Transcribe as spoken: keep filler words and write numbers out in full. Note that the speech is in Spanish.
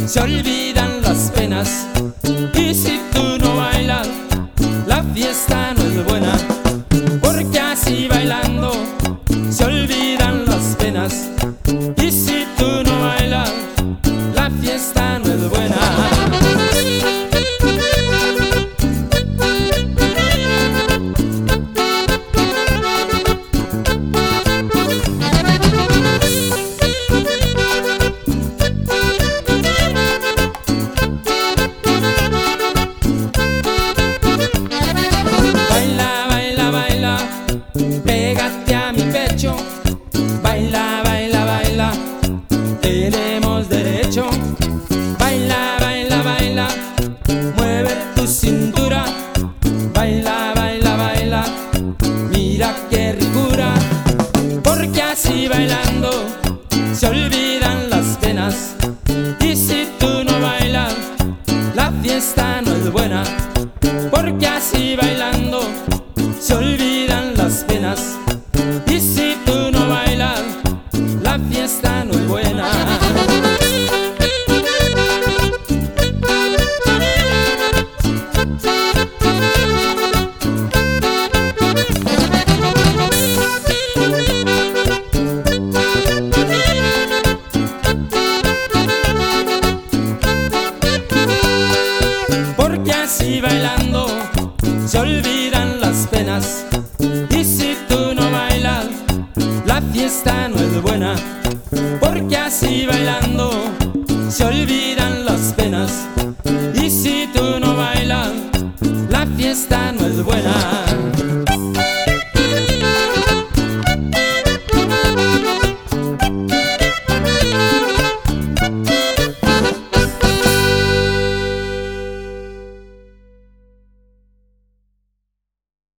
se olvidan las penas. Y si tú no bailas, la fiesta no es buena, porque así bailando se olvidan las penas. Y si tú no bailas, la fiesta no es buena. Pégate a mi pecho, baila, baila, baila, tenemos derecho. Baila, baila, baila, mueve tu cintura. Baila, baila, baila, mira qué ricura, porque así bailando se olvidan las penas. Y si tú no bailas, la fiesta no es buena, porque así bailando se olvidan las penas. Y si tú no bailas, la fiesta no es buena. Porque así bailando se olvidan las penas. Y si tú no bailas, la fiesta no es buena, porque así bailando se olvidan las penas. Y si tú no bailas, la fiesta no es buena.